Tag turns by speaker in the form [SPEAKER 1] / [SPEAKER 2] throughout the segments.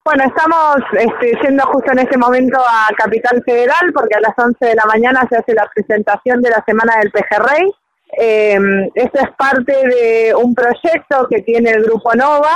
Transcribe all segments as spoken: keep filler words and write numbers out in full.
[SPEAKER 1] Bueno, estamos este, yendo justo en este momento a Capital Federal porque a las once de la mañana se hace la presentación de la Semana del Pejerrey. Eh, esto es parte de un proyecto que tiene el Grupo Nova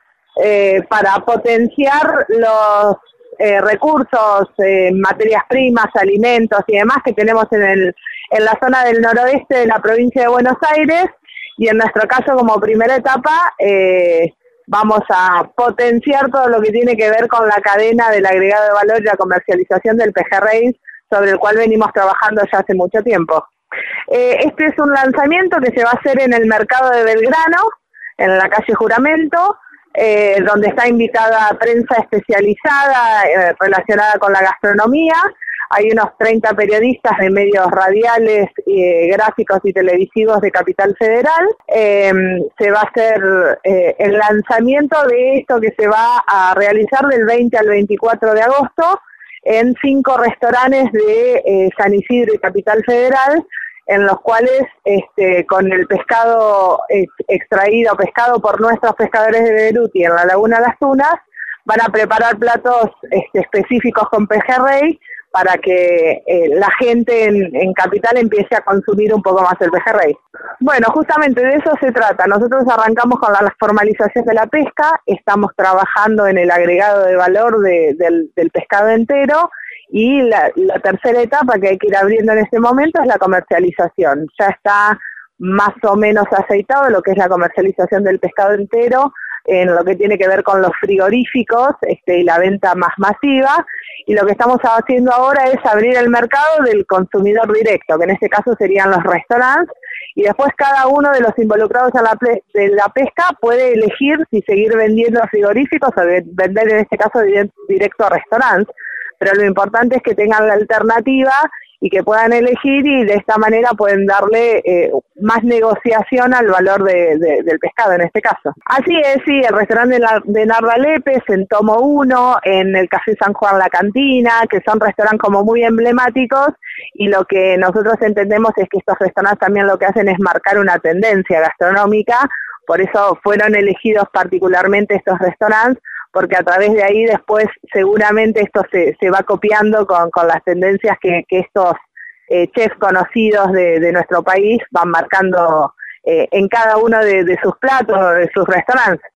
[SPEAKER 1] eh, para potenciar los eh, recursos, eh, materias primas, alimentos y demás que tenemos en, el, en la zona del noroeste de la provincia de Buenos Aires, y en nuestro caso como primera etapa eh, vamos a potenciar todo lo que tiene que ver con la cadena del agregado de valor y la comercialización del pejerrey, sobre el cual venimos trabajando ya hace mucho tiempo. Eh, este es un lanzamiento que se va a hacer en el mercado de Belgrano, en la calle Juramento, eh, donde está invitada prensa especializada eh, relacionada con la gastronomía. Hay unos treinta periodistas de medios radiales, eh, gráficos y televisivos de Capital Federal. Eh, se va a hacer eh, el lanzamiento de esto que se va a realizar del veinte al veinticuatro de agosto en cinco restaurantes de eh, San Isidro y Capital Federal, en los cuales este, con el pescado ex, extraído, pescado por nuestros pescadores de Beruti en la Laguna Las Tunas, van a preparar platos este, específicos con pejerrey, para que eh, la gente en, en Capital empiece a consumir un poco más el pejerrey. Bueno, justamente de eso se trata. Nosotros arrancamos con la formalización de la pesca, estamos trabajando en el agregado de valor de, del, del pescado entero, y la, la tercera etapa que hay que ir abriendo en este momento es la comercialización. Ya está más o menos aceitado lo que es la comercialización del pescado entero, en lo que tiene que ver con los frigoríficos este, y la venta más masiva, y lo que estamos haciendo ahora es abrir el mercado del consumidor directo, que en este caso serían los restaurantes, y después cada uno de los involucrados en la, de la pesca puede elegir si seguir vendiendo a frigoríficos o de, vender en este caso directo a restaurantes, pero lo importante es que tengan la alternativa y que puedan elegir, y de esta manera pueden darle eh, más negociación al valor de, de, del pescado en este caso. Así es, sí, el restaurante de, la, de Narda Lepes, en Tomo uno, en el Café San Juan La Cantina, que son restaurantes como muy emblemáticos, y lo que nosotros entendemos es que estos restaurantes también lo que hacen es marcar una tendencia gastronómica, por eso fueron elegidos particularmente estos restaurantes, porque a través de ahí después seguramente esto se, se va copiando con, con las tendencias que, que estos eh, chefs conocidos de, de nuestro país van marcando eh, en cada uno de, de sus platos o de sus restaurantes.